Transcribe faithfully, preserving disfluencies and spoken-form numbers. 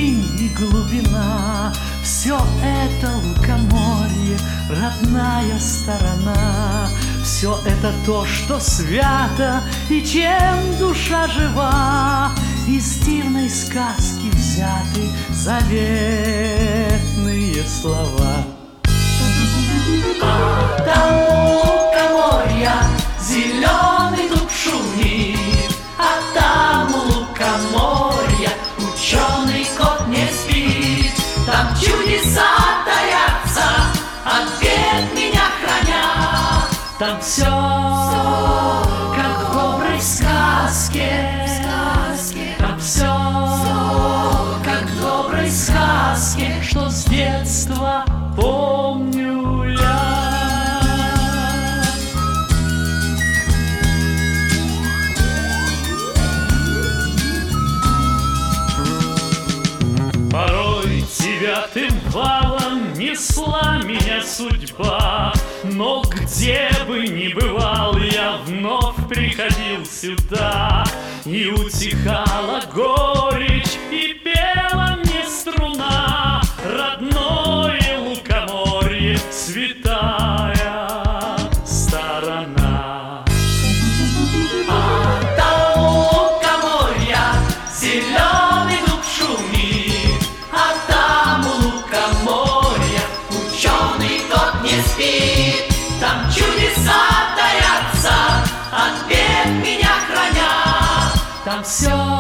синь и глубина. Все это лукоморье, родная сторона. Все это то, что свято и чем душа жива. Из дивной сказки взяты заветные слова. А там у лукоморья зеленый дуб шумит, а там у лукоморья ученый кот не спит. Там чудеса таятся, от бед меня храня. Там все, как в доброй сказке. Там все, как в доброй сказке, что с детства помню я. Порой девятым валом несла меня судьба, но где бы ни бывал, я вновь приходил сюда. И утихала горечь, и пела мне струна. Родное лукоморье, святая сторона. А там у лукоморья зеленый дуб шумит, а там у лукоморья ученый кот не спит. Там чудеса таятся, от бед меня храня. Там все,